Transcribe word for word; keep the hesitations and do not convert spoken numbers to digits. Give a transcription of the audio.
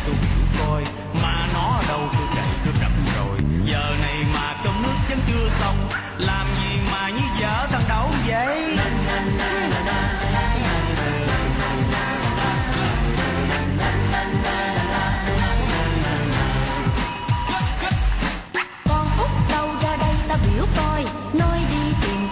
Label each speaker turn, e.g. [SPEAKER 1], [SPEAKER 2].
[SPEAKER 1] tôi biểu coi, mà nó ở đâu tôi chạy tôi rập rồi. Giờ này mà cơm nước vẫn chưa xong, làm gì mà như vợ thằng Đậu vậy?
[SPEAKER 2] Con Út đâu ra đây ta biểu coi, nói đi tìm